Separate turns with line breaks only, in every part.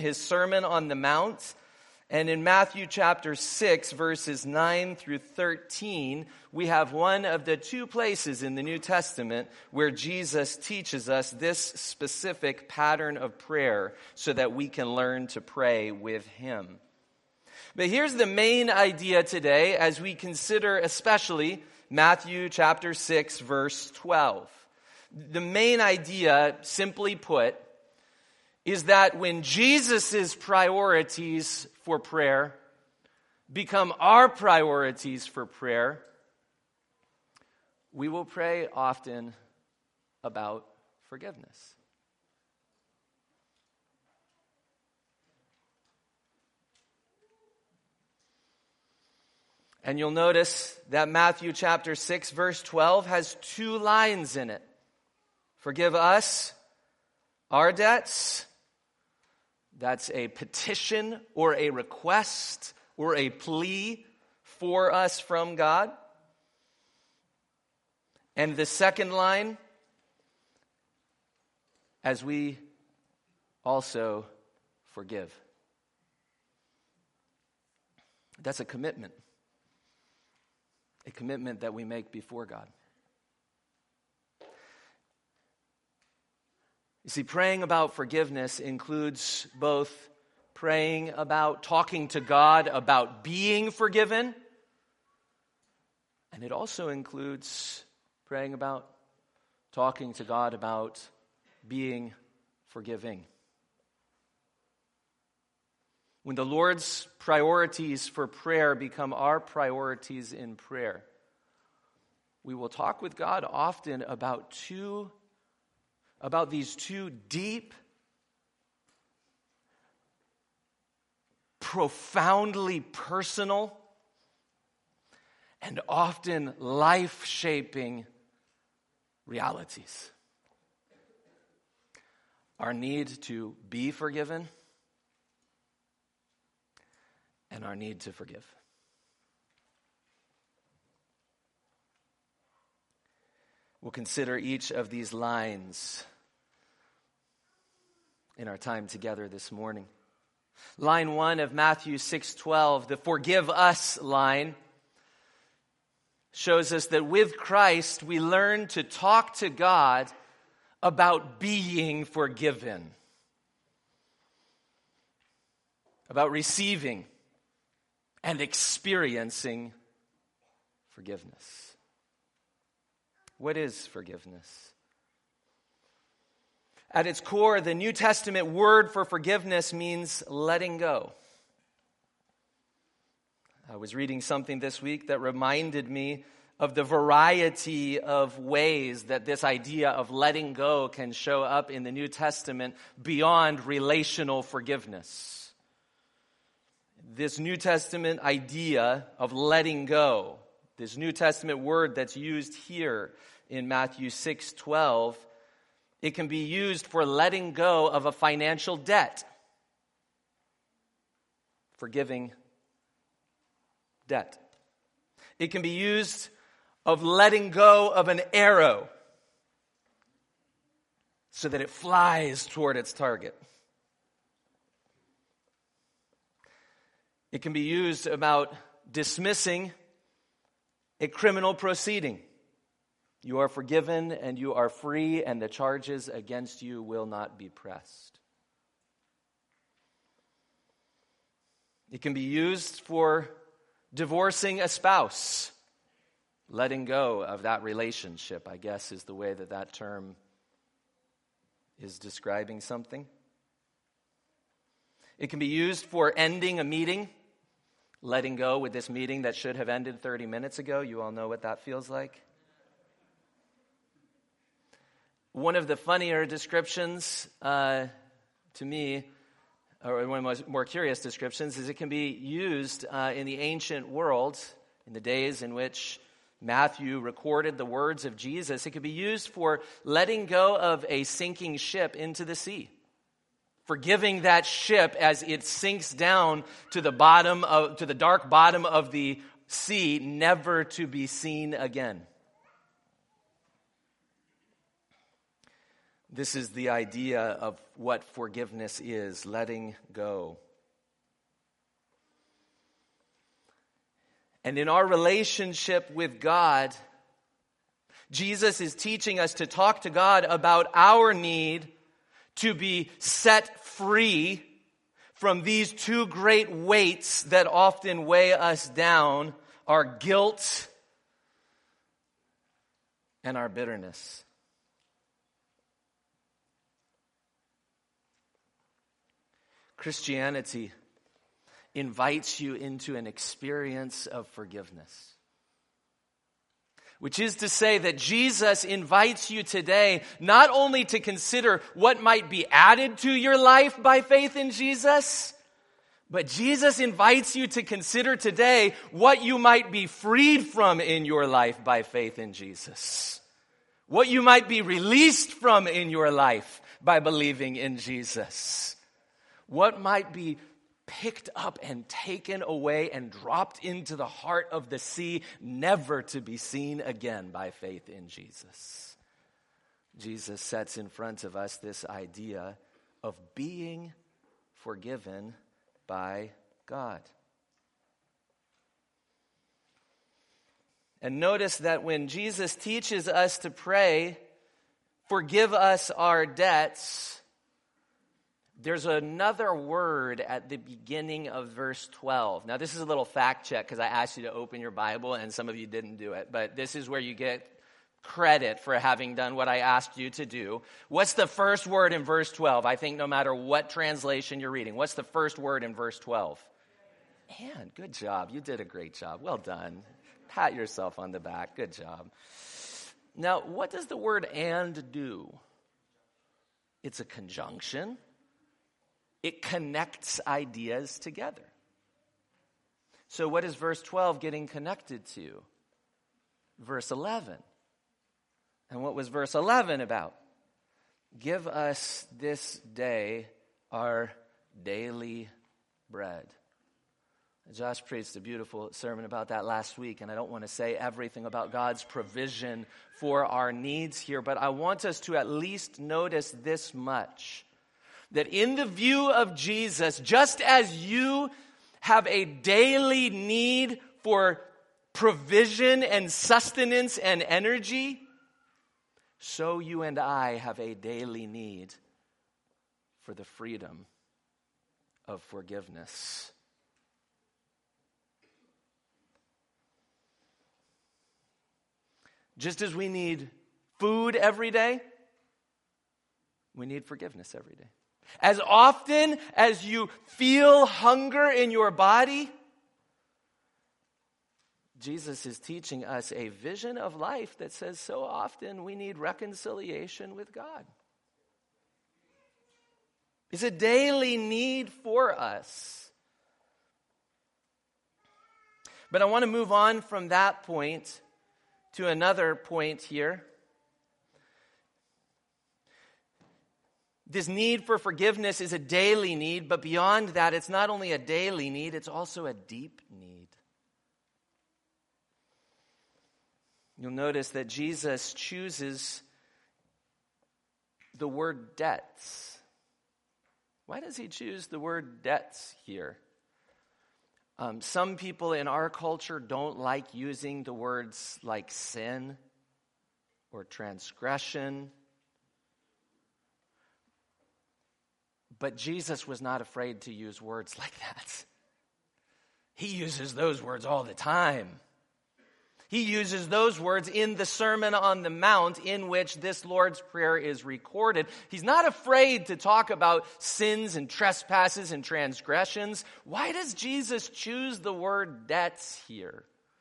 his Sermon on the Mount. And in Matthew chapter 6, verses 9 through 13, we have one of the two places in the New Testament where Jesus teaches us this specific pattern of prayer so that we can learn to pray with him. But here's the main idea today as we consider especially Matthew chapter 6, verse 12. The main idea, simply put, is that when Jesus' priorities for prayer become our priorities for prayer, we will pray often about forgiveness. And you'll notice that Matthew chapter 6, verse 12 has two lines in it. Forgive us our debts. That's a petition or a request or a plea for us from God. And the second line, as we also forgive. That's a commitment that we make before God. You see, praying about forgiveness includes both praying about, talking to God about being forgiven, and it also includes praying about, talking to God about being forgiving. When the Lord's priorities for prayer become our priorities in prayer, we will talk with God often about these two deep, profoundly personal, and often life-shaping realities. Our need to be forgiven and our need to forgive. We'll consider each of these lines in our time together this morning. Line 1 of Matthew 6:12, the forgive us line, shows us that with Christ we learn to talk to God about being forgiven, about receiving and experiencing forgiveness. What is forgiveness? At its core, the New Testament word for forgiveness means letting go. I was reading something this week that reminded me of the variety of ways that this idea of letting go can show up in the New Testament beyond relational forgiveness. This New Testament idea of letting go, this New Testament word that's used here in Matthew 6:12, it can be used for letting go of a financial debt, forgiving debt. It can be used of letting go of an arrow so that it flies toward its target. It can be used about dismissing a criminal proceeding. You are forgiven and you are free, and the charges against you will not be pressed. It can be used for divorcing a spouse. Letting go of that relationship, I guess, is the way that term is describing something. It can be used for ending a meeting. Letting go with this meeting that should have ended 30 minutes ago. You all know what that feels like. One of the funnier descriptions to me, or one of the more curious descriptions, is it can be used in the ancient world, in the days in which Matthew recorded the words of Jesus. It could be used for letting go of a sinking ship into the sea. Forgiving that ship as it sinks down to the dark bottom of the sea, never to be seen again. This is the idea of what forgiveness is, letting go. And in our relationship with God, Jesus is teaching us to talk to God about our need to be set free from these two great weights that often weigh us down, our guilt and our bitterness. Christianity invites you into an experience of forgiveness. Which is to say that Jesus invites you today not only to consider what might be added to your life by faith in Jesus, but Jesus invites you to consider today what you might be freed from in your life by faith in Jesus. What you might be released from in your life by believing in Jesus. What might be picked up and taken away and dropped into the heart of the sea, never to be seen again by faith in Jesus. Jesus sets in front of us this idea of being forgiven by God. And notice that when Jesus teaches us to pray, forgive us our debts, there's another word at the beginning of verse 12. Now, this is a little fact check because I asked you to open your Bible and some of you didn't do it. But this is where you get credit for having done what I asked you to do. What's the first word in verse 12? I think no matter what translation you're reading. What's the first word in verse 12? Man, good job. You did a great job. Well done. Pat yourself on the back. Good job. Now, what does the word "and" do? It's a conjunction. It connects ideas together. So what is verse 12 getting connected to? Verse 11. And what was verse 11 about? Give us this day our daily bread. Josh preached a beautiful sermon about that last week, and I don't want to say everything about God's provision for our needs here, but I want us to at least notice this much. That in the view of Jesus, just as you have a daily need for provision and sustenance and energy, so you and I have a daily need for the freedom of forgiveness. Just as we need food every day, we need forgiveness every day. As often as you feel hunger in your body, Jesus is teaching us a vision of life that says so often we need reconciliation with God. It's a daily need for us. But I want to move on from that point to another point here. This need for forgiveness is a daily need, but beyond that, it's not only a daily need, it's also a deep need. You'll notice that Jesus chooses the word debts. Why does he choose the word debts here? Some people in our culture don't like using the words like sin or transgression. But Jesus was not afraid to use words like that. He uses those words all the time. He uses those words in the Sermon on the Mount in which this Lord's Prayer is recorded. He's not afraid to talk about sins and trespasses and transgressions. Why does Jesus choose the word debts here?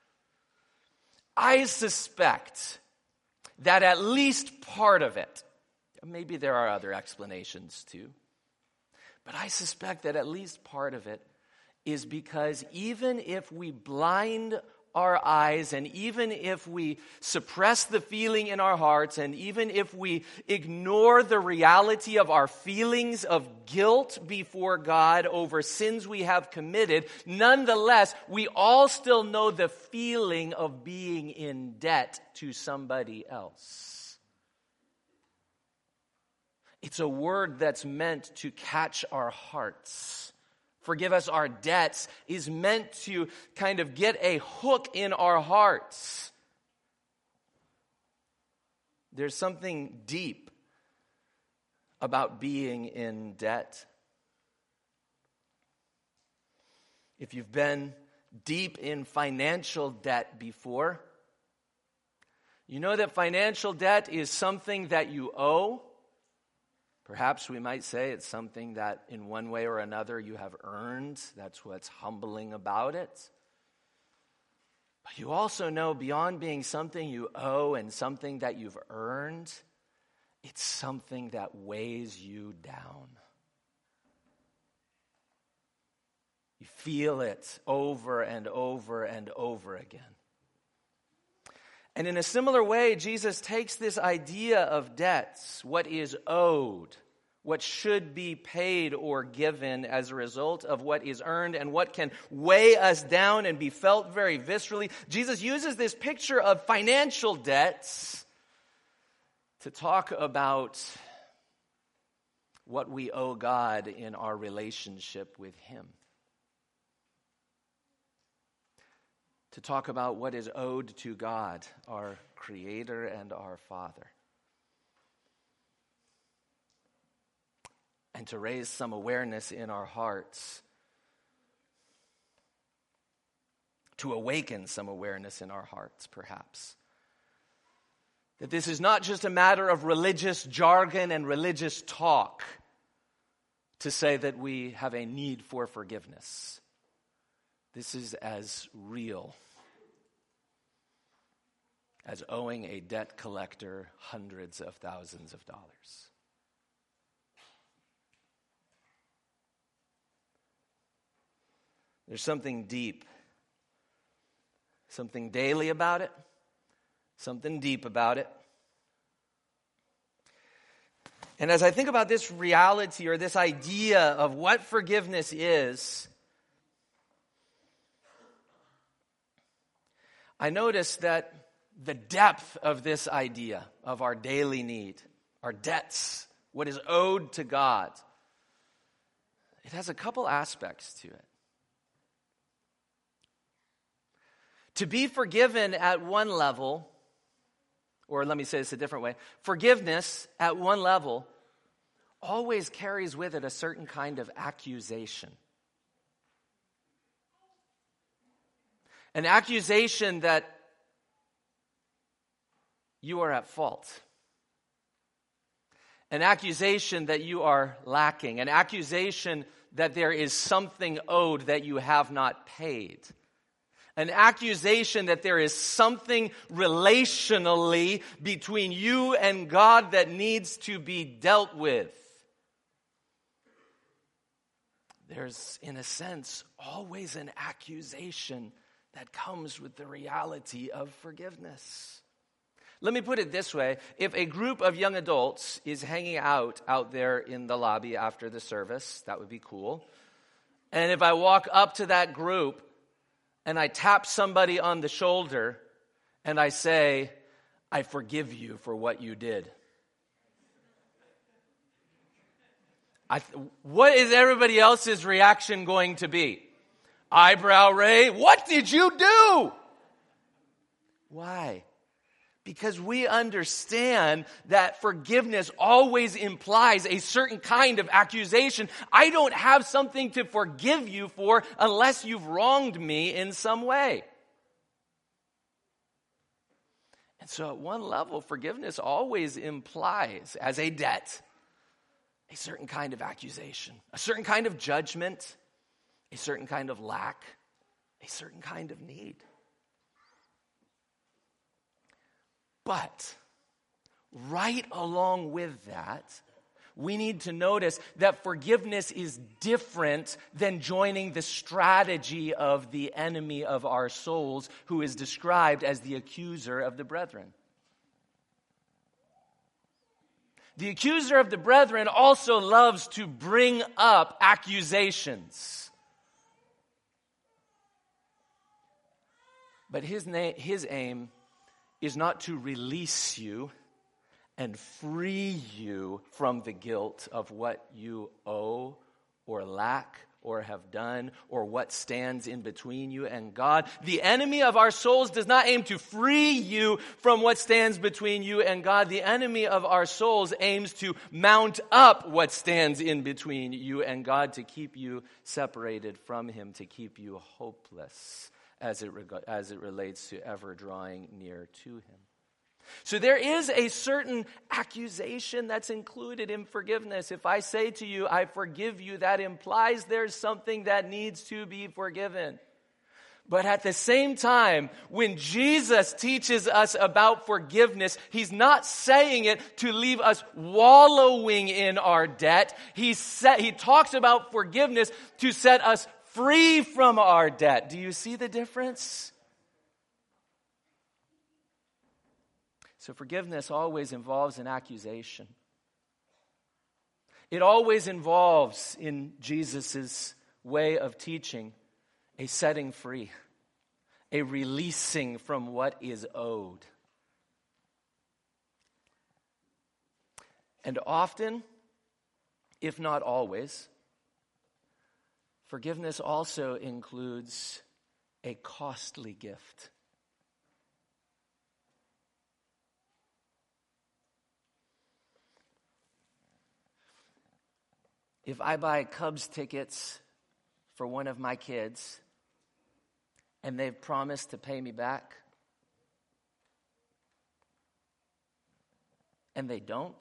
I suspect that at least part of it, maybe there are other explanations too, but I suspect that at least part of it is because even if we blind our eyes and even if we suppress the feeling in our hearts and even if we ignore the reality of our feelings of guilt before God over sins we have committed, nonetheless, we all still know the feeling of being in debt to somebody else. It's a word that's meant to catch our hearts. Forgive us our debts is meant to kind of get a hook in our hearts. There's something deep about being in debt. If you've been deep in financial debt before, you know that financial debt is something that you owe. Perhaps we might say it's something that in one way or another you have earned. That's what's humbling about it. But you also know beyond being something you owe and something that you've earned, it's something that weighs you down. You feel it over and over and over again. And in a similar way, Jesus takes this idea of debts, what is owed, what should be paid or given as a result of what is earned and what can weigh us down and be felt very viscerally. Jesus uses this picture of financial debts to talk about what we owe God in our relationship with Him. To talk about what is owed to God, our Creator and our Father. And to raise some awareness in our hearts. To awaken some awareness in our hearts, perhaps. That this is not just a matter of religious jargon and religious talk to say that we have a need for forgiveness. This is as real as owing a debt collector hundreds of thousands of dollars. There's something deep, something daily about it, something deep about it. And as I think about this reality or this idea of what forgiveness is, I notice that the depth of this idea of our daily need, our debts, what is owed to God, it has a couple aspects to it. To be forgiven at one level, or let me say this a different way, forgiveness at one level always carries with it a certain kind of accusation. An accusation that you are at fault. An accusation that you are lacking. An accusation that there is something owed that you have not paid. An accusation that there is something relationally between you and God that needs to be dealt with. There's, in a sense, always an accusation that comes with the reality of forgiveness. Let me put it this way. If a group of young adults is hanging out there in the lobby after the service, that would be cool. And if I walk up to that group and I tap somebody on the shoulder and I say, I forgive you for what you did. What is everybody else's reaction going to be? Eyebrow raise. What did you do? Why? Because we understand that forgiveness always implies a certain kind of accusation. I don't have something to forgive you for unless you've wronged me in some way. And so at one level, forgiveness always implies, as a debt, a certain kind of accusation, a certain kind of judgment, a certain kind of lack, a certain kind of need. But right along with that, we need to notice that forgiveness is different than joining the strategy of the enemy of our souls, who is described as the accuser of the brethren. The accuser of the brethren also loves to bring up accusations. But his aim is not to release you and free you from the guilt of what you owe or lack or have done, or what stands in between you and God. The enemy of our souls does not aim to free you from what stands between you and God. The enemy of our souls aims to mount up what stands in between you and God, to keep you separated from him, to keep you hopeless as it relates to ever drawing near to him. So there is a certain accusation that's included in forgiveness. If I say to you, I forgive you, that implies there's something that needs to be forgiven. But at the same time, when Jesus teaches us about forgiveness, he's not saying it to leave us wallowing in our debt. He talks about forgiveness to set us free from our debt. Do you see the difference? So forgiveness always involves an accusation. It always involves, in Jesus' way of teaching, a setting free, a releasing from what is owed. And often, if not always, forgiveness also includes a costly gift. If I buy Cubs tickets for one of my kids and they've promised to pay me back and they don't,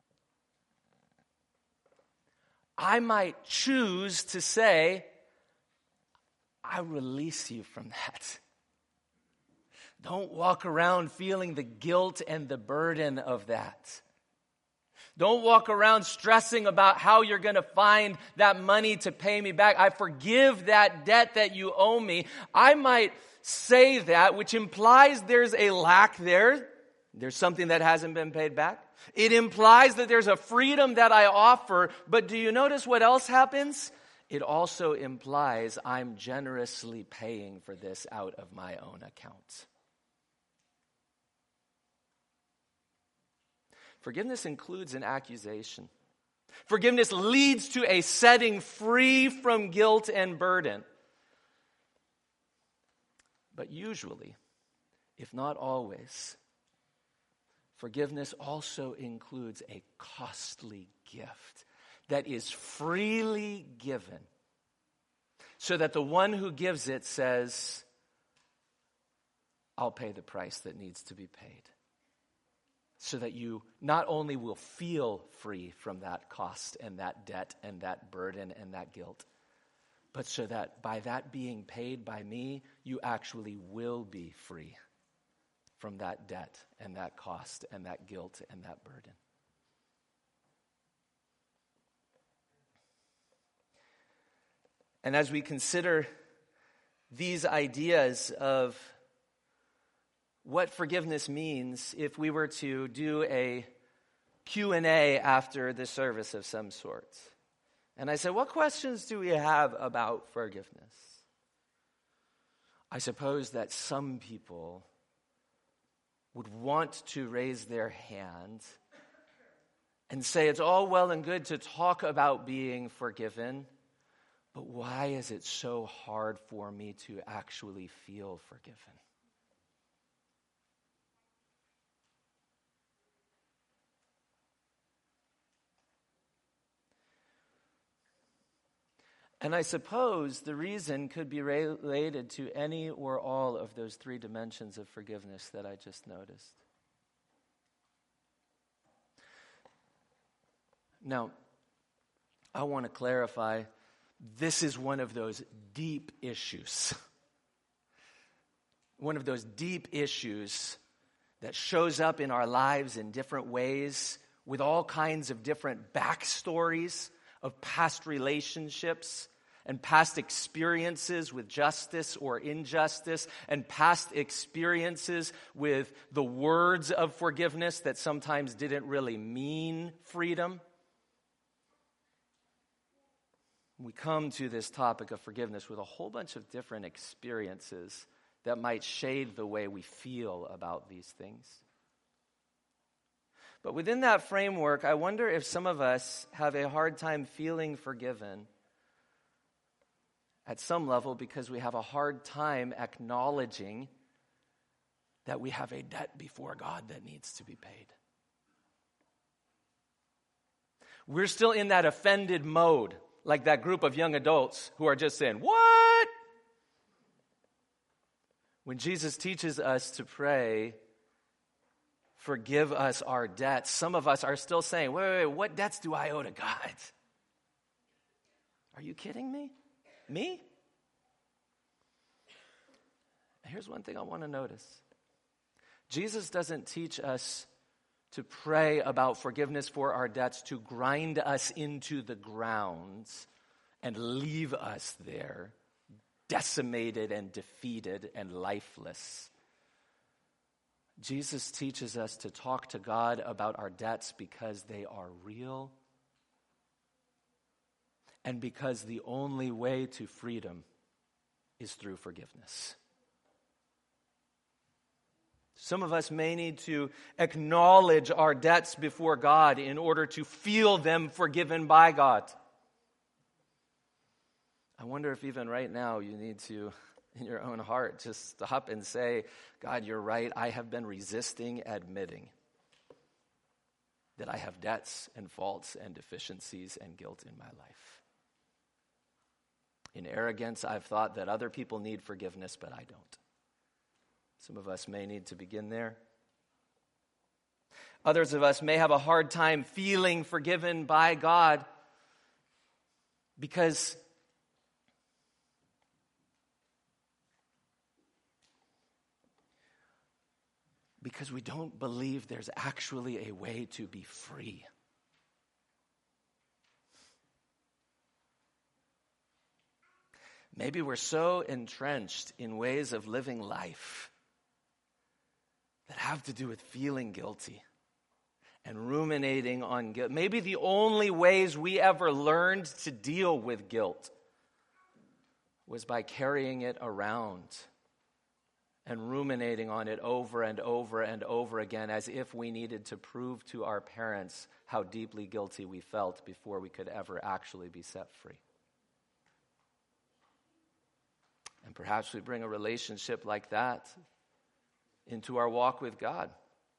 I might choose to say, I release you from that. Don't walk around feeling the guilt and the burden of that. Don't walk around stressing about how you're going to find that money to pay me back. I forgive that debt that you owe me. I might say that, which implies there's a lack there. There's something that hasn't been paid back. It implies that there's a freedom that I offer. But do you notice what else happens? It also implies I'm generously paying for this out of my own account. Forgiveness includes an accusation. Forgiveness leads to a setting free from guilt and burden. But usually, if not always, forgiveness also includes a costly gift that is freely given, so that the one who gives it says, I'll pay the price that needs to be paid. So that you not only will feel free from that cost and that debt and that burden and that guilt, but so that by that being paid by me, you actually will be free from that debt and that cost and that guilt and that burden. And as we consider these ideas of what forgiveness means, if we were to do a Q&A after the service of some sort, and I said, what questions do we have about forgiveness? I suppose that some people would want to raise their hand and say, it's all well and good to talk about being forgiven, but why is it so hard for me to actually feel forgiven? And I suppose the reason could be related to any or all of those three dimensions of forgiveness that I just noticed. Now, I want to clarify, this is one of those deep issues. One of those deep issues that shows up in our lives in different ways, with all kinds of different backstories of past relationships and past experiences with justice or injustice, and past experiences with the words of forgiveness that sometimes didn't really mean freedom. We come to this topic of forgiveness with a whole bunch of different experiences that might shade the way we feel about these things. But within that framework, I wonder if some of us have a hard time feeling forgiven at some level because we have a hard time acknowledging that we have a debt before God that needs to be paid. We're still in that offended mode, like that group of young adults who are just saying, "What?" When Jesus teaches us to pray, "Forgive us our debts," some of us are still saying, wait, what debts do I owe to God? Are you kidding me? Me? Here's one thing I want to notice. Jesus doesn't teach us to pray about forgiveness for our debts to grind us into the ground and leave us there, decimated and defeated and lifeless. Jesus teaches us to talk to God about our debts because they are real and because the only way to freedom is through forgiveness. Some of us may need to acknowledge our debts before God in order to feel them forgiven by God. I wonder if even right now you need to, in your own heart, just stop and say, "God, you're right. I have been resisting admitting that I have debts and faults and deficiencies and guilt in my life. In arrogance, I've thought that other people need forgiveness, but I don't." Some of us may need to begin there. Others of us may have a hard time feeling forgiven by God because we don't believe there's actually a way to be free. Maybe we're so entrenched in ways of living life that have to do with feeling guilty and ruminating on guilt. Maybe the only ways we ever learned to deal with guilt was by carrying it around and ruminating on it over and over and over again, as if we needed to prove to our parents how deeply guilty we felt before we could ever actually be set free. And perhaps we bring a relationship like that into our walk with God.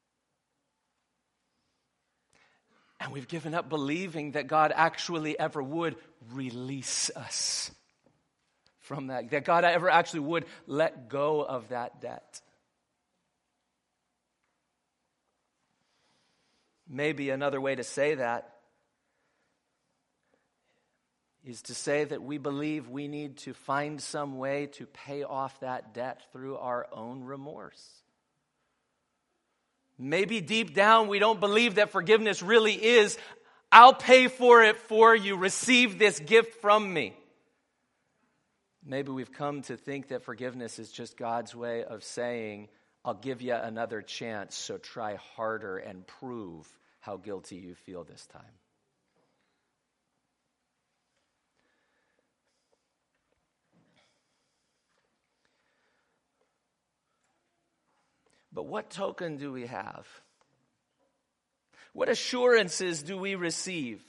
And we've given up believing that God actually ever would release us from that God ever actually would let go of that debt. Maybe another way to say that is to say that we believe we need to find some way to pay off that debt through our own remorse. Maybe deep down we don't believe that forgiveness really is, "I'll pay for it for you, receive this gift from me." Maybe we've come to think that forgiveness is just God's way of saying, "I'll give you another chance, so try harder and prove how guilty you feel this time." But what token do we have? What assurances do we receive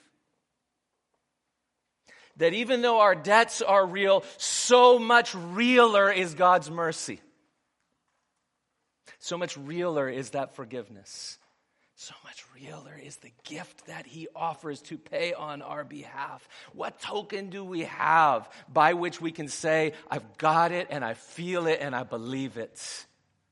that even though our debts are real, so much realer is God's mercy? So much realer is that forgiveness. So much realer is the gift that He offers to pay on our behalf. What token do we have by which we can say, "I've got it and I feel it and I believe it"?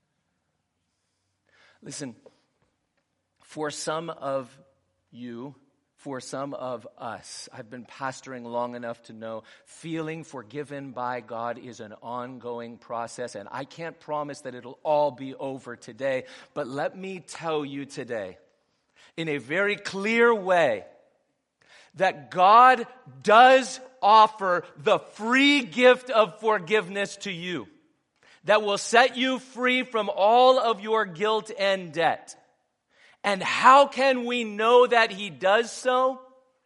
Listen, for some of you, for some of us, I've been pastoring long enough to know feeling forgiven by God is an ongoing process, and I can't promise that it'll all be over today, but let me tell you today, in a very clear way, that God does offer the free gift of forgiveness to you that will set you free from all of your guilt and debt. And how can we know that He does so?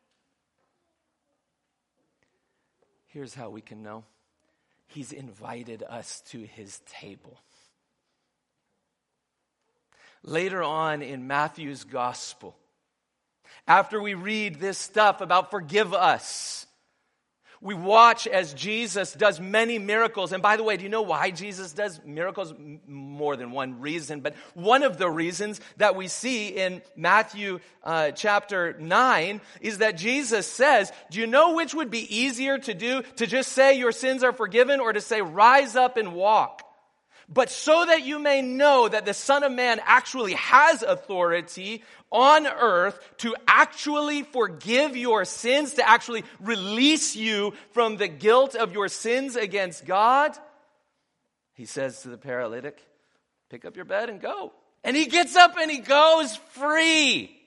Here's how we can know. He's invited us to His table. later on in Matthew's gospel, after we read this stuff about forgive us, we watch as Jesus does many miracles. And by the way, do you know why Jesus does miracles? More than one reason. But one of the reasons that we see in Matthew chapter 9 is that Jesus says, do you know which would be easier to do? To just say your sins are forgiven, or to say rise up and walk? But so that you may know that the Son of Man actually has authority on earth to actually forgive your sins, to actually release you from the guilt of your sins against God, he says to the paralytic, pick up your bed and go. And he gets up and he goes free.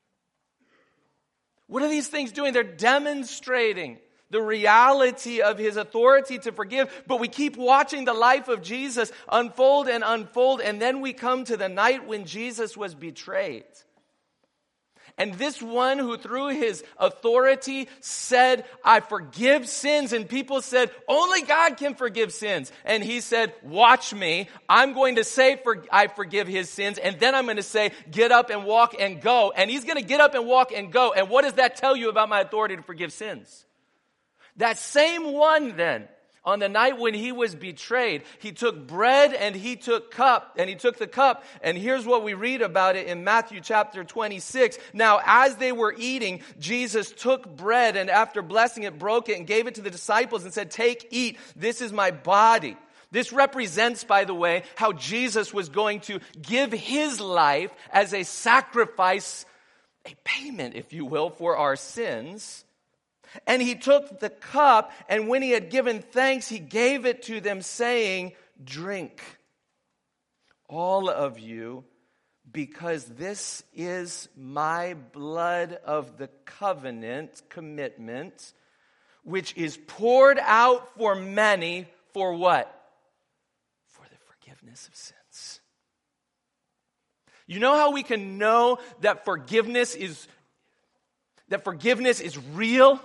What are these things doing? They're demonstrating the reality of his authority to forgive. But we keep watching the life of Jesus unfold, and then we come to the night when Jesus was betrayed. And this one who through his authority said, I forgive sins. And people said, only God can forgive sins. And he said, watch me. I'm going to say, I forgive his sins. And then I'm going to say, get up and walk and go. And he's going to get up and walk and go. And what does that tell you about my authority to forgive sins? That same one then, on the night when he was betrayed, he took bread and he took the cup. And here's what we read about it in Matthew chapter 26. Now, as they were eating, Jesus took bread and after blessing it, broke it and gave it to the disciples and said, take, eat, this is my body. This represents, by the way, how Jesus was going to give his life as a sacrifice, a payment, if you will, for our sins. And he took the cup, and when he had given thanks, he gave it to them, saying, drink, all of you, because this is my blood of the covenant, commitment, which is poured out for many, for what? For the forgiveness of sins. You know how we can know that forgiveness is real?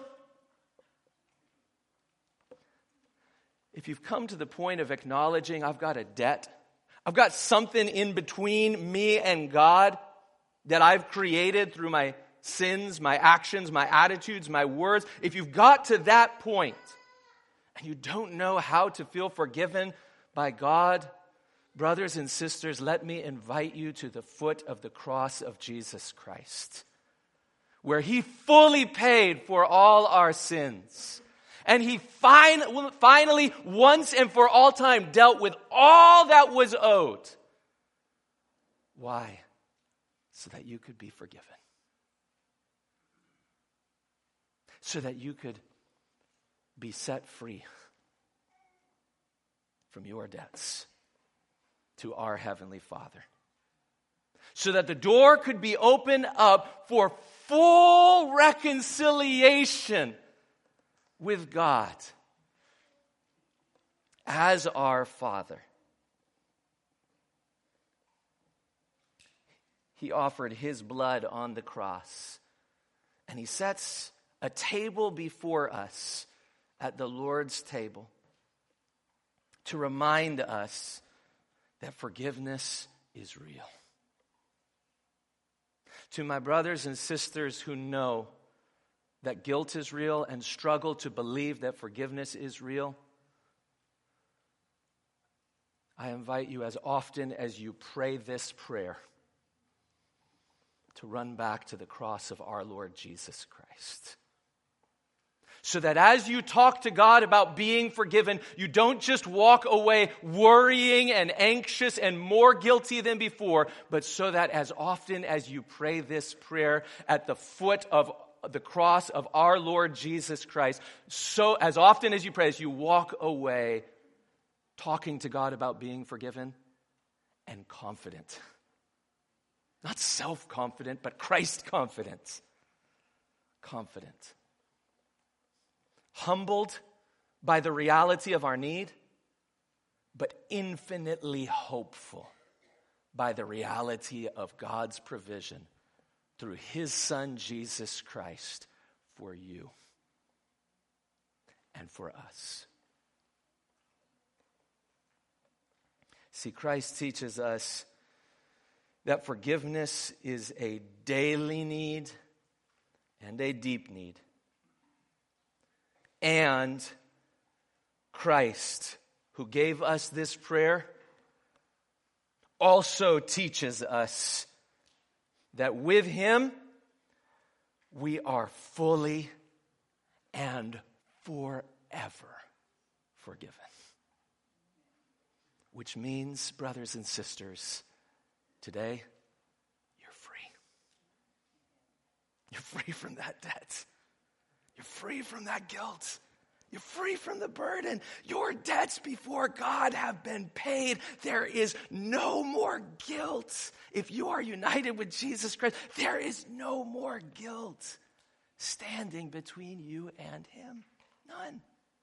If you've come to the point of acknowledging I've got a debt, I've got something in between me and God that I've created through my sins, my actions, my attitudes, my words. If you've got to that point and you don't know how to feel forgiven by God, brothers and sisters, let me invite you to the foot of the cross of Jesus Christ, where he fully paid for all our sins. And he finally, once and for all time, dealt with all that was owed. Why? So that you could be forgiven. So that you could be set free from your debts to our Heavenly Father. So that the door could be opened up for full reconciliation with God as our Father. He offered his blood on the cross, and he sets a table before us at the Lord's table to remind us that forgiveness is real. To my brothers and sisters who know that guilt is real and struggle to believe that forgiveness is real, I invite you, as often as you pray this prayer, to run back to the cross of our Lord Jesus Christ. So that as you talk to God about being forgiven, you don't just walk away worrying and anxious and more guilty than before, but so that as often as you pray this prayer at the foot of the cross of our Lord Jesus Christ, so as often as you pray, as you walk away talking to God about being forgiven and confident. Not self-confident, but Christ-confident. Confident. Humbled by the reality of our need, but infinitely hopeful by the reality of God's provision through his Son, Jesus Christ, for you and for us. See, Christ teaches us that forgiveness is a daily need and a deep need. And Christ, who gave us this prayer, also teaches us that with him, we are fully and forever forgiven. Which means, brothers and sisters, today, you're free. You're free from that debt. You're free from that guilt. You're free from the burden. Your debts before God have been paid. There is no more guilt. If you are united with Jesus Christ, there is no more guilt standing between you and him. None.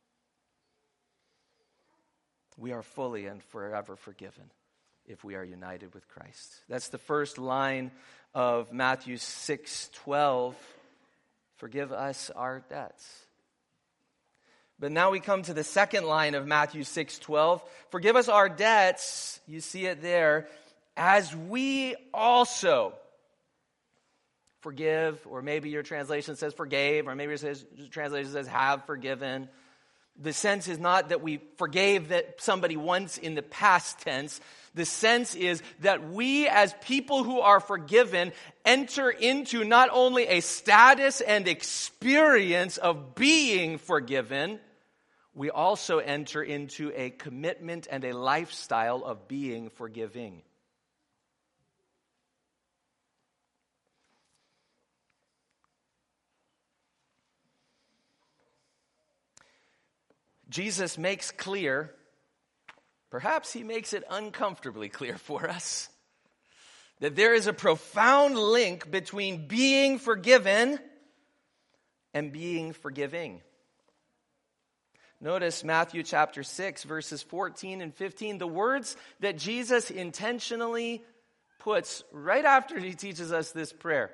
We are fully and forever forgiven if we are united with Christ. That's the first line of Matthew 6:12. Forgive us our debts. But now we come to the second line of Matthew 6:12. Forgive us our debts, you see it there, as we also forgive, or maybe your translation says forgave, or maybe your translation says have forgiven. The sense is not that we forgave that somebody once in the past tense. The sense is that we, as people who are forgiven, enter into not only a status and experience of being forgiven, we also enter into a commitment and a lifestyle of being forgiving. Jesus makes clear, perhaps he makes it uncomfortably clear for us, that there is a profound link between being forgiven and being forgiving. Notice Matthew chapter 6, verses 14 and 15, the words that Jesus intentionally puts right after he teaches us this prayer.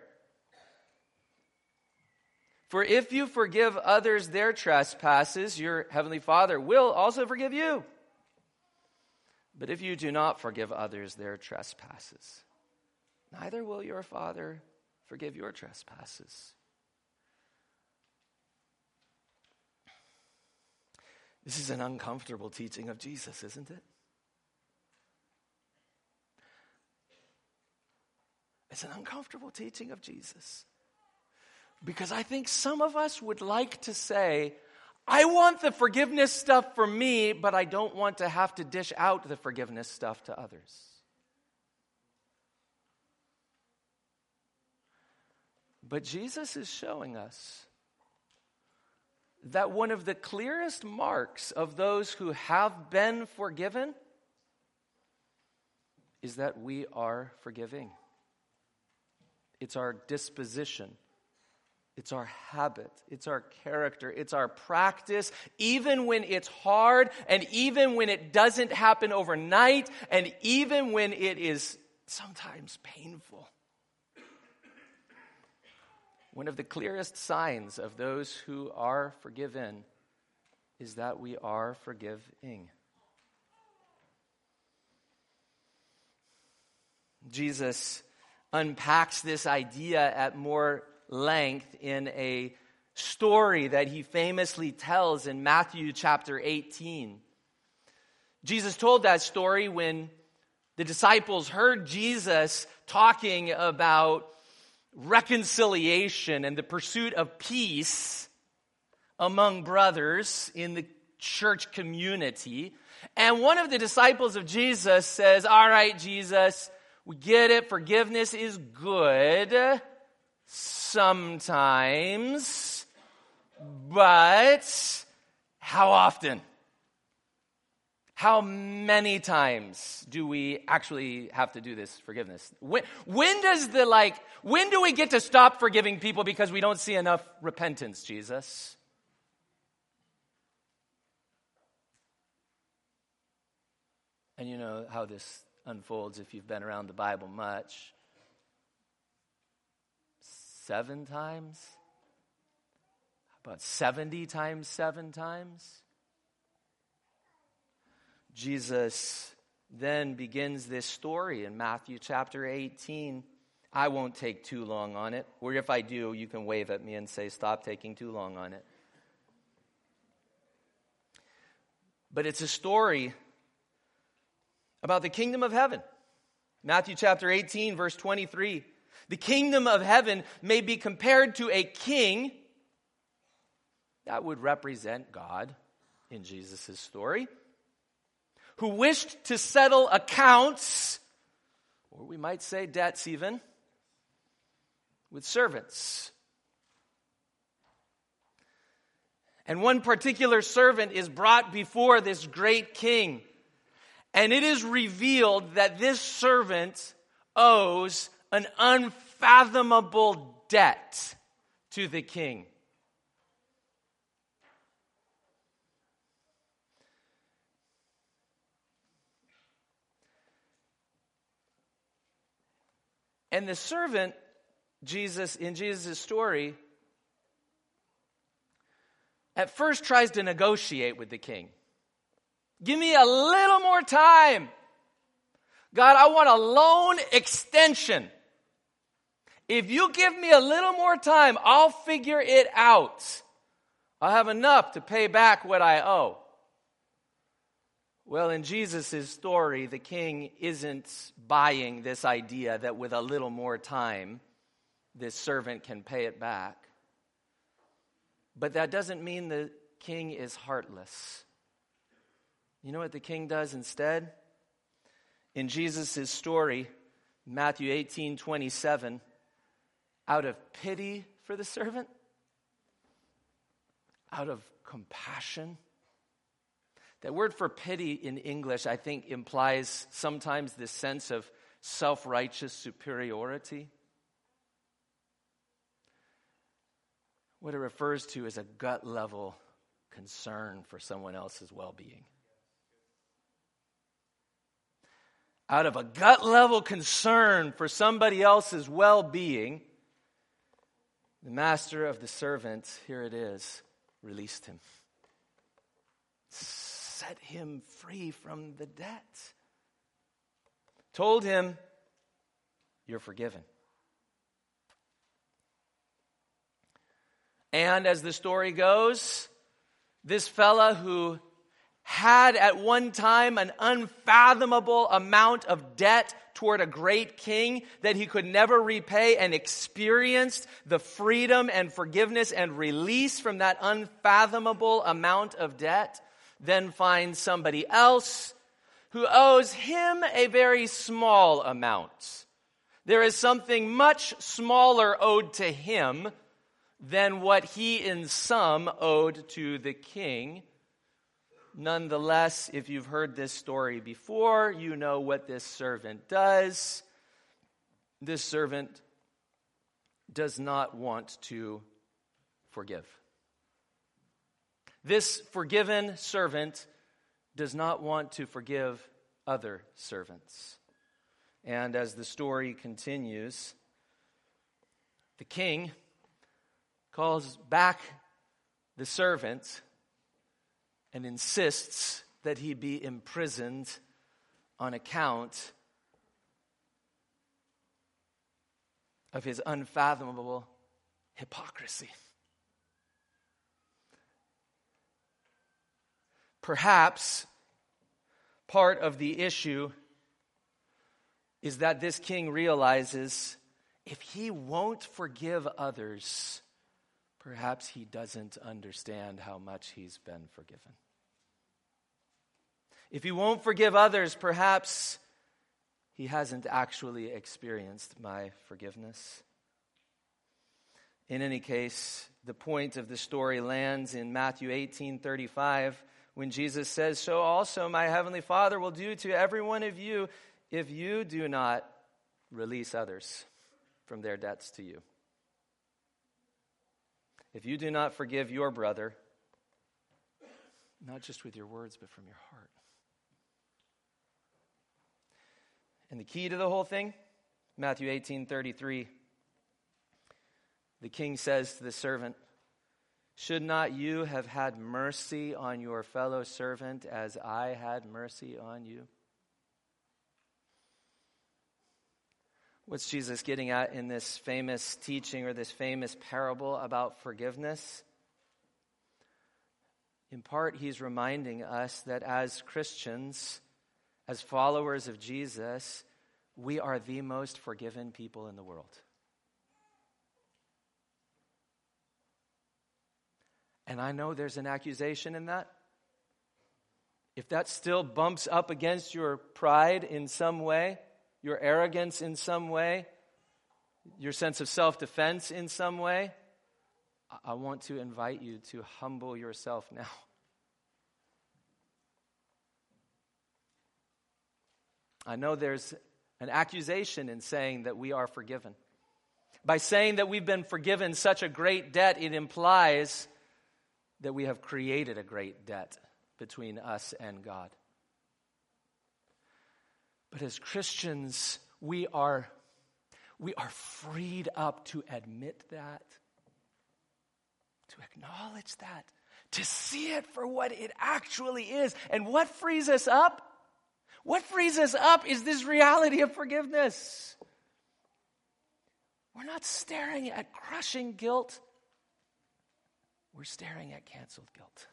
For if you forgive others their trespasses, your heavenly Father will also forgive you. But if you do not forgive others their trespasses, neither will your Father forgive your trespasses. This is an uncomfortable teaching of Jesus, isn't it? It's an uncomfortable teaching of Jesus. Because I think some of us would like to say, I want the forgiveness stuff for me, but I don't want to have to dish out the forgiveness stuff to others. But Jesus is showing us that one of the clearest marks of those who have been forgiven is that we are forgiving. It's our disposition. It's our habit. It's our character. It's our practice, even when it's hard, and even when it doesn't happen overnight, and even when it is sometimes painful. One of the clearest signs of those who are forgiven is that we are forgiving. Jesus unpacks this idea at more length in a story that he famously tells in Matthew chapter 18. Jesus told that story when the disciples heard Jesus talking about reconciliation and the pursuit of peace among brothers in the church community. And one of the disciples of Jesus says, all right, Jesus, we get it. Forgiveness is good sometimes, but how often? How many times do we actually have to do this forgiveness? When do we get to stop forgiving people because we don't see enough repentance, Jesus? And you know how this unfolds if you've been around the Bible much. 7 times? How about 70 times 7 times? Jesus then begins this story in Matthew chapter 18. I won't take too long on it, or if I do, you can wave at me and say, stop taking too long on it. But it's a story about the kingdom of heaven. Matthew chapter 18, verse 23. The kingdom of heaven may be compared to a king. That would represent God in Jesus' story, who wished to settle accounts, or we might say debts even, with servants. And one particular servant is brought before this great king. And it is revealed that this servant owes an unfathomable debt to the king. And the servant, in Jesus' story, at first tries to negotiate with the king. Give me a little more time. God, I want a loan extension. If you give me a little more time, I'll figure it out. I'll have enough to pay back what I owe. Well, in Jesus' story, the king isn't buying this idea that with a little more time, this servant can pay it back. But that doesn't mean the king is heartless. You know what the king does instead? In Jesus' story, Matthew 18:27, out of pity for the servant, out of compassion. That word for pity in English, I think, implies sometimes this sense of self-righteous superiority. What it refers to is a gut-level concern for someone else's well-being. Out of a gut-level concern for somebody else's well-being, the master of the servant, here it is, released him. Set him free from the debt. Told him, you're forgiven. And as the story goes, this fella who had at one time an unfathomable amount of debt toward a great king that he could never repay, and experienced the freedom and forgiveness and release from that unfathomable amount of debt, then finds somebody else who owes him a very small amount. There is something much smaller owed to him than what he in sum owed to the king. Nonetheless, if you've heard this story before, you know what this servant does. This servant does not want to forgive. This forgiven servant does not want to forgive other servants. And as the story continues, the king calls back the servant and insists that he be imprisoned on account of his unfathomable hypocrisy. Perhaps part of the issue is that this king realizes if he won't forgive others, perhaps he doesn't understand how much he's been forgiven. If he won't forgive others, perhaps he hasn't actually experienced my forgiveness. In any case, the point of the story lands in Matthew 18:35, when Jesus says, "So also my heavenly Father will do to every one of you if you do not release others from their debts to you." If you do not forgive your brother, not just with your words, but from your heart. And the key to the whole thing, Matthew 18:33, the king says to the servant, "Should not you have had mercy on your fellow servant as I had mercy on you?" What's Jesus getting at in this famous teaching or this famous parable about forgiveness? In part, he's reminding us that as Christians, as followers of Jesus, we are the most forgiven people in the world. And I know there's an accusation in that. If that still bumps up against your pride in some way, your arrogance in some way, your sense of self-defense in some way, I want to invite you to humble yourself now. I know there's an accusation in saying that we are forgiven. By saying that we've been forgiven such a great debt, it implies that we have created a great debt between us and God. But as Christians, we are freed up to admit that, to acknowledge that, to see it for what it actually is. And what frees us up? What frees us up is this reality of forgiveness. We're not staring at crushing guilt. We're staring at canceled guilt.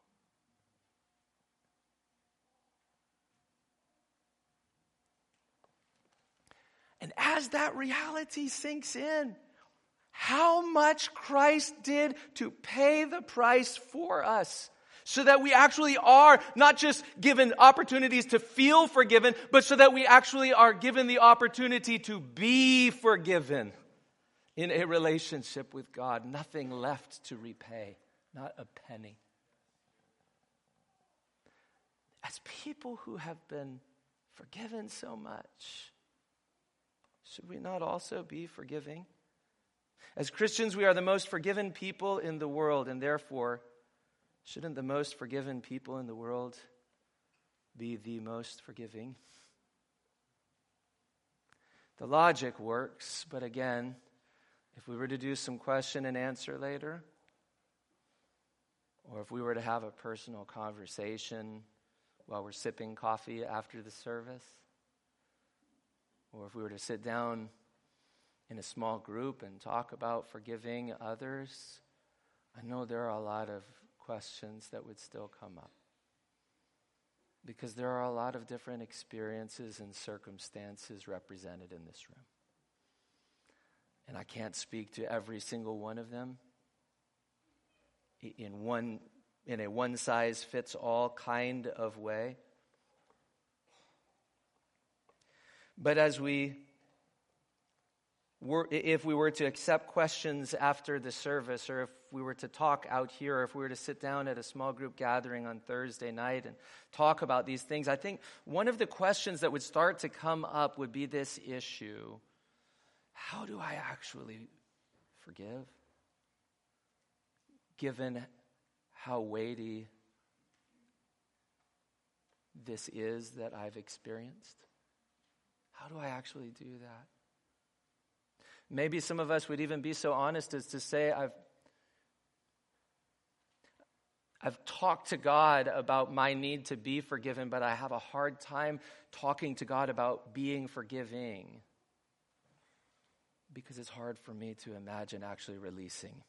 And as that reality sinks in, how much Christ did to pay the price for us, so that we actually are not just given opportunities to feel forgiven, but so that we actually are given the opportunity to be forgiven in a relationship with God. Nothing left to repay, not a penny. As people who have been forgiven so much, should we not also be forgiving? As Christians, we are the most forgiven people in the world, and therefore, shouldn't the most forgiven people in the world be the most forgiving? The logic works, but again, if we were to do some question and answer later, or if we were to have a personal conversation while we're sipping coffee after the service, or if we were to sit down in a small group and talk about forgiving others, I know there are a lot of questions that would still come up. Because there are a lot of different experiences and circumstances represented in this room. And I can't speak to every single one of them in a one-size-fits-all kind of way. But if we were to accept questions after the service, or if we were to talk out here, or if we were to sit down at a small group gathering on Thursday night and talk about these things, I think one of the questions that would start to come up would be this issue: how do I actually forgive, given how weighty this is that I've experienced? How do I actually do that? Maybe some of us would even be so honest as to say, I've talked to God about my need to be forgiven, but I have a hard time talking to God about being forgiving, because it's hard for me to imagine actually releasing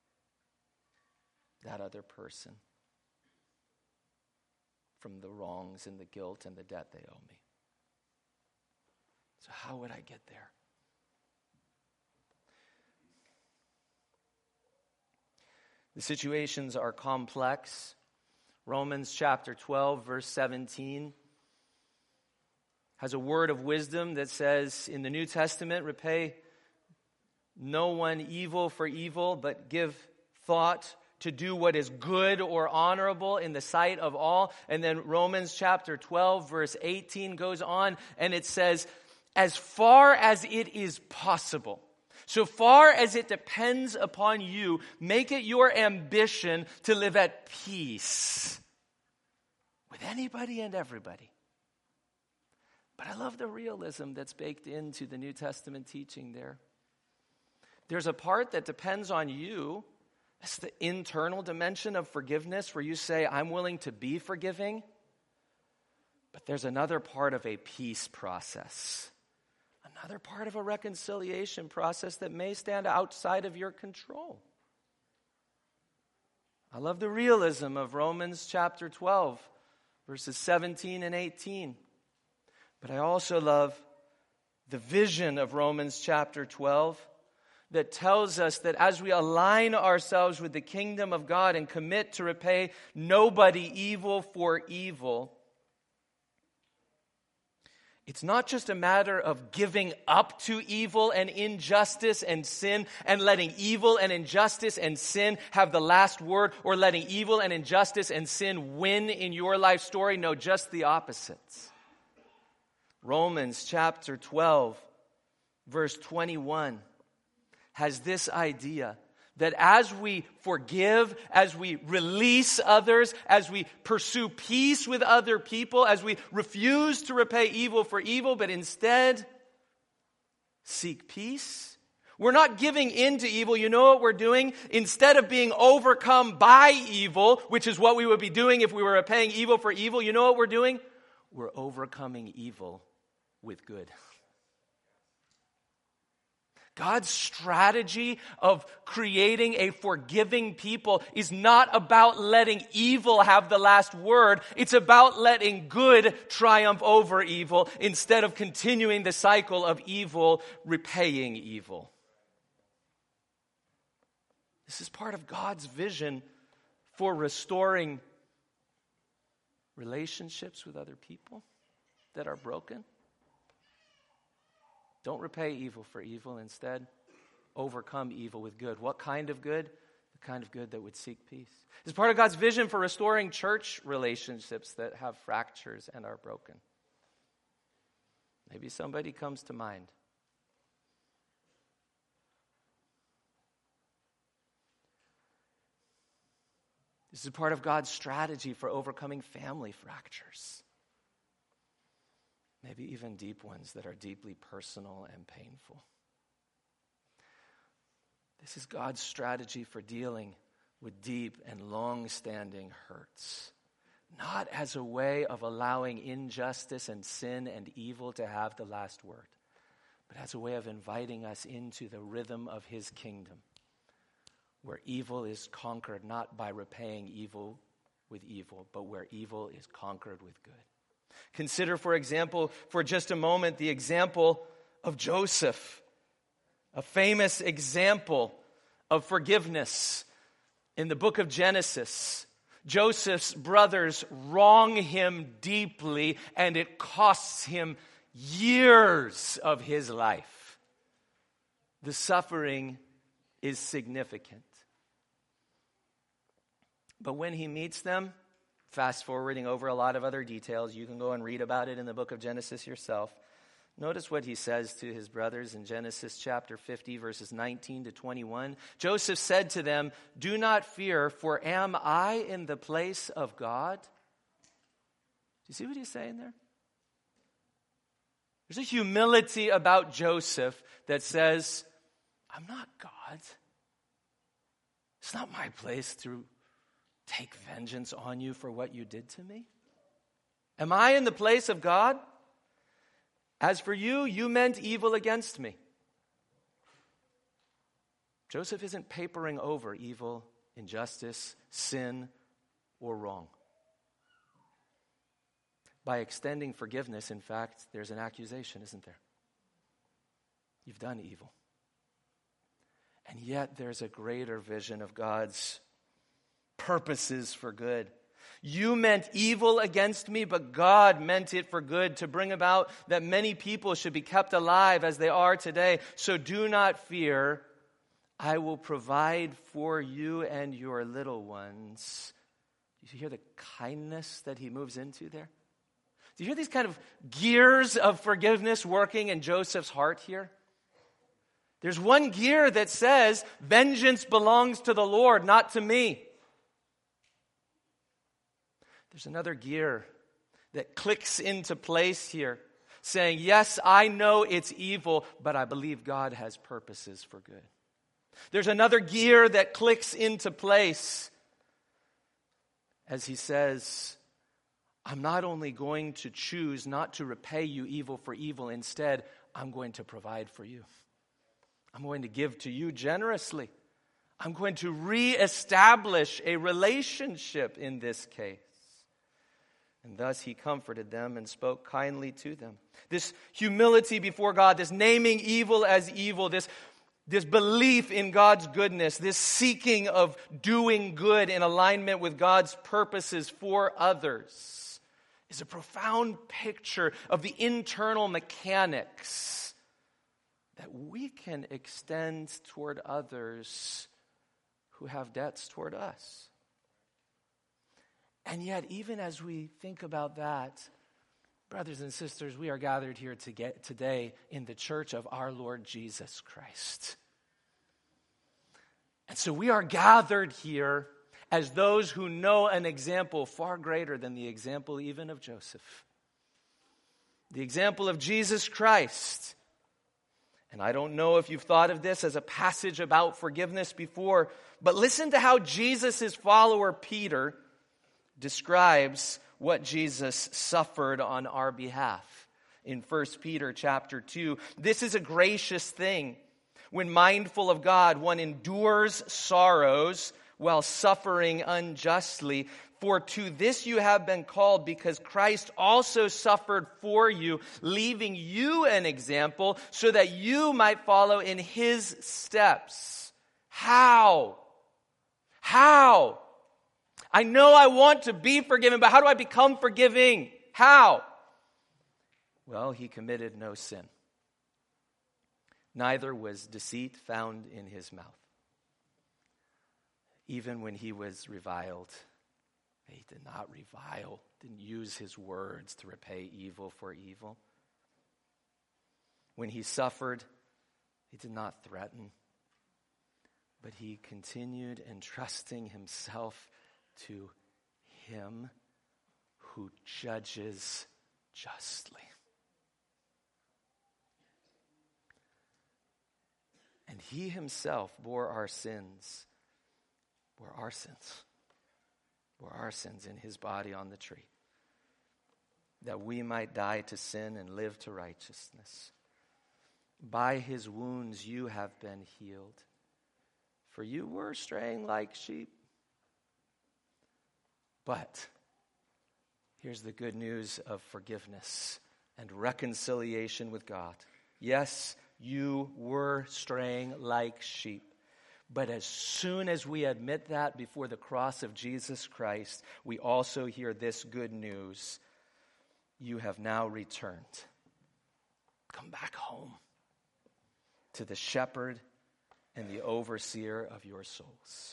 that other person from the wrongs and the guilt and the debt they owe me. So how would I get there? The situations are complex. Romans chapter 12, verse 17 has a word of wisdom that says, in the New Testament, repay no one evil for evil, but give thought to do what is good or honorable in the sight of all. And then Romans chapter 12, verse 18 goes on, and it says, as far as it is possible, so far as it depends upon you, make it your ambition to live at peace with anybody and everybody. But I love the realism that's baked into the New Testament teaching there. There's a part that depends on you. It's the internal dimension of forgiveness, where you say, I'm willing to be forgiving. But there's another part of a peace process. another part of a reconciliation process that may stand outside of your control. I love the realism of Romans chapter 12, verses 17 and 18. But I also love the vision of Romans chapter 12 that tells us that as we align ourselves with the kingdom of God and commit to repay nobody evil for evil, it's not just a matter of giving up to evil and injustice and sin and letting evil and injustice and sin have the last word, or letting evil and injustice and sin win in your life story. No, just the opposites. Romans chapter 12, verse 21 has this idea that as we forgive, as we release others, as we pursue peace with other people, as we refuse to repay evil for evil, but instead seek peace, we're not giving in to evil. You know what we're doing? Instead of being overcome by evil, which is what we would be doing if we were repaying evil for evil, you know what we're doing? We're overcoming evil with good. God's strategy of creating a forgiving people is not about letting evil have the last word. It's about letting good triumph over evil instead of continuing the cycle of evil repaying evil. This is part of God's vision for restoring relationships with other people that are broken. Don't repay evil for evil. Instead, overcome evil with good. What kind of good? The kind of good that would seek peace. It's part of God's vision for restoring church relationships that have fractures and are broken. Maybe somebody comes to mind. This is part of God's strategy for overcoming family fractures. Maybe even deep ones that are deeply personal and painful. This is God's strategy for dealing with deep and long-standing hurts. Not as a way of allowing injustice and sin and evil to have the last word, but as a way of inviting us into the rhythm of His kingdom, where evil is conquered not by repaying evil with evil, but where evil is conquered with good. Consider, for example, for just a moment, the example of Joseph, a famous example of forgiveness in the book of Genesis. Joseph's brothers wrong him deeply, and it costs him years of his life. The suffering is significant. But when he meets them, fast forwarding over a lot of other details, you can go and read about it in the book of Genesis yourself. Notice what he says to his brothers in Genesis chapter 50, verses 19 to 21. Joseph said to them, "Do not fear, for am I in the place of God?" Do you see what he's saying there? There's a humility about Joseph that says, I'm not God. It's not my place to take vengeance on you for what you did to me. Am I in the place of God? As for you, you meant evil against me. Joseph isn't papering over evil, injustice, sin, or wrong. By extending forgiveness, in fact, there's an accusation, isn't there? You've done evil. And yet there's a greater vision of God's purposes for good. You meant evil against me, but God meant it for good, to bring about that many people should be kept alive as they are today. So do not fear. I will provide for you and your little ones. Do you hear the kindness that he moves into there? Do you hear these kind of gears of forgiveness working in Joseph's heart here? There's one gear that says, vengeance belongs to the Lord, not to me. There's another gear that clicks into place here, saying, yes, I know it's evil, but I believe God has purposes for good. There's another gear that clicks into place as he says, I'm not only going to choose not to repay you evil for evil. Instead, I'm going to provide for you. I'm going to give to you generously. I'm going to reestablish a relationship in this case. And thus he comforted them and spoke kindly to them. This humility before God, this naming evil as evil, this belief in God's goodness, this seeking of doing good in alignment with God's purposes for others is a profound picture of the internal mechanics that we can extend toward others who have debts toward us. And yet, even as we think about that, brothers and sisters, we are gathered here today in the church of our Lord Jesus Christ. And so we are gathered here as those who know an example far greater than the example even of Joseph. The example of Jesus Christ. And I don't know if you've thought of this as a passage about forgiveness before, but listen to how Jesus' follower Peter describes what Jesus suffered on our behalf. In 1 Peter chapter 2, this is a gracious thing. When mindful of God, one endures sorrows while suffering unjustly. For to this you have been called, because Christ also suffered for you, leaving you an example so that you might follow in his steps. How? How? I know I want to be forgiven, but how do I become forgiving? How? Well, he committed no sin. Neither was deceit found in his mouth. Even when he was reviled, he did not revile, didn't use his words to repay evil for evil. When he suffered, he did not threaten, but he continued entrusting himself to him who judges justly. And he himself bore our sins in his body on the tree, that we might die to sin and live to righteousness. By his wounds you have been healed, for you were straying like sheep. But here's the good news of forgiveness and reconciliation with God. Yes, you were straying like sheep. But as soon as we admit that before the cross of Jesus Christ, we also hear this good news. You have now returned. Come back home to the shepherd and the overseer of your souls.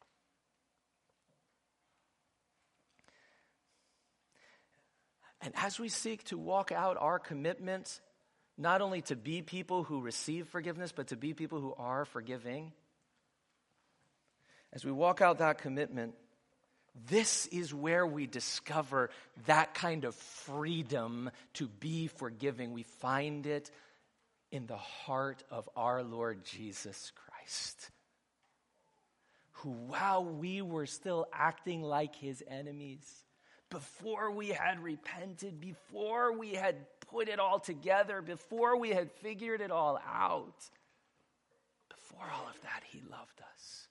And as we seek to walk out our commitment, not only to be people who receive forgiveness, but to be people who are forgiving, as we walk out that commitment, this is where we discover that kind of freedom to be forgiving. We find it in the heart of our Lord Jesus Christ, who, while we were still acting like his enemies, before we had repented, before we had put it all together, before we had figured it all out, before all of that, he loved us.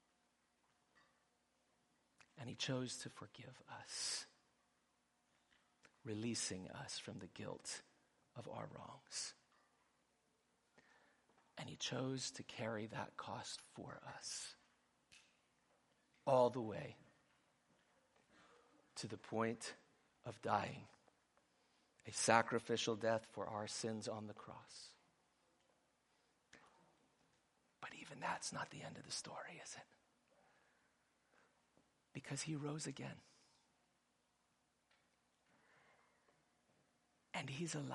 And he chose to forgive us, releasing us from the guilt of our wrongs. And he chose to carry that cost for us all the way to the point of dying, a sacrificial death for our sins on the cross. But even that's not the end of the story, is it? Because he rose again. And he's alive.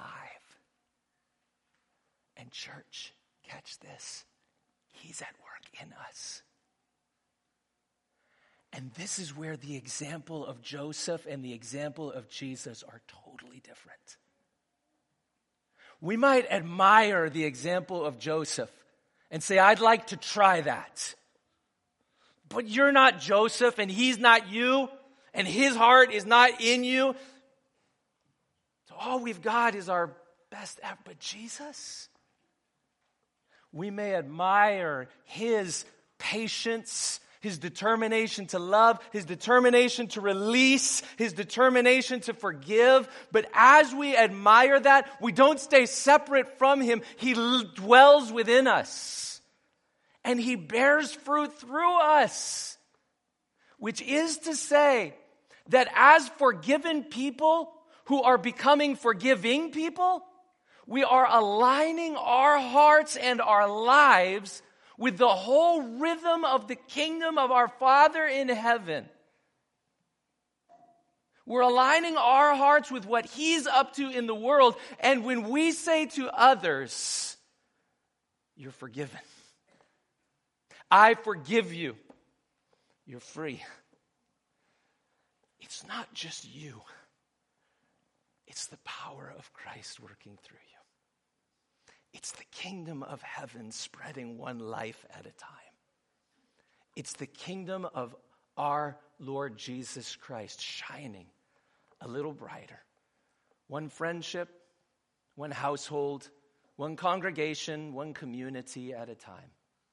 And church, catch this, he's at work in us. And this is where the example of Joseph and the example of Jesus are totally different. We might admire the example of Joseph and say, I'd like to try that. But you're not Joseph, and he's not you, and his heart is not in you. So all we've got is our best ever. But Jesus,
We may admire his patience, his determination to love, his determination to release, his determination to forgive. But as we admire that, we don't stay separate from him. He dwells within us. And he bears fruit through us. Which is to say that as forgiven people who are becoming forgiving people, we are aligning our hearts and our lives with the whole rhythm of the kingdom of our Father in heaven. We're aligning our hearts with what he's up to in the world. And when we say to others, you're forgiven, I forgive you, you're free. It's not just you. It's the power of Christ working through you. It's the kingdom of heaven spreading one life at a time. It's the kingdom of our Lord Jesus Christ shining a little brighter. One friendship, one household, one congregation, one community at a time.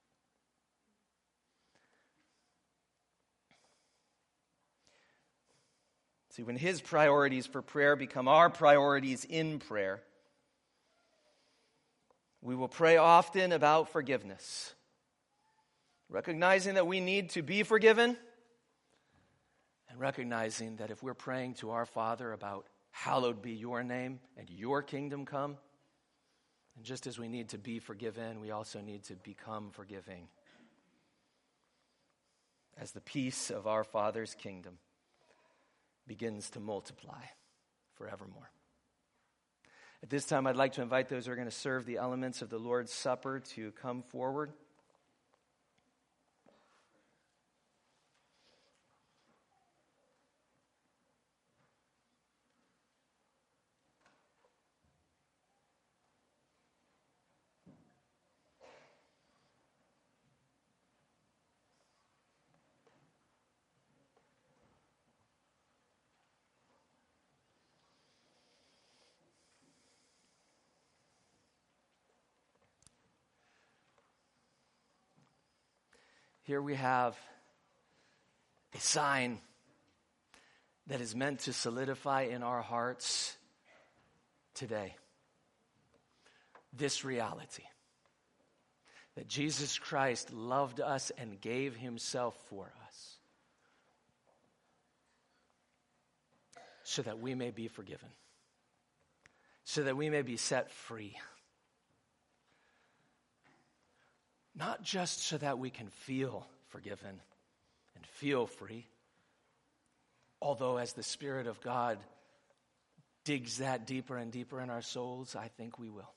See, when his priorities for prayer become our priorities in prayer, we will pray often about forgiveness, recognizing that we need to be forgiven, and recognizing that if we're praying to our Father about hallowed be your name and your kingdom come, and just as we need to be forgiven, we also need to become forgiving as the peace of our Father's kingdom begins to multiply forevermore. At this time, I'd like to invite those who are going to serve the elements of the Lord's Supper to come forward. Here we have a sign that is meant to solidify in our hearts today this reality, that Jesus Christ loved us and gave himself for us so that we may be forgiven, so that we may be set free. Not just so that we can feel forgiven and feel free, although as the Spirit of God digs that deeper and deeper in our souls, I think we will.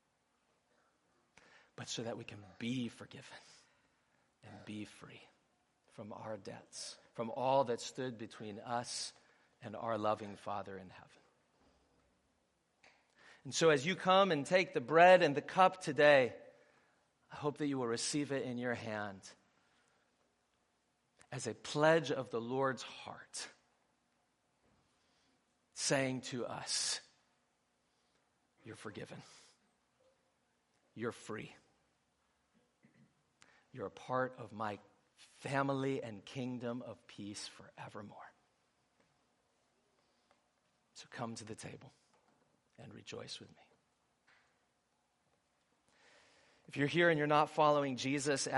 But so that we can be forgiven and be free from our debts, from all that stood between us and our loving Father in heaven. And so as you come and take the bread and the cup today, I hope that you will receive it in your hand as a pledge of the Lord's heart, saying to us, you're forgiven. You're free. You're a part of my family and kingdom of peace forevermore. So come to the table and rejoice with me. If you're here and you're not following Jesus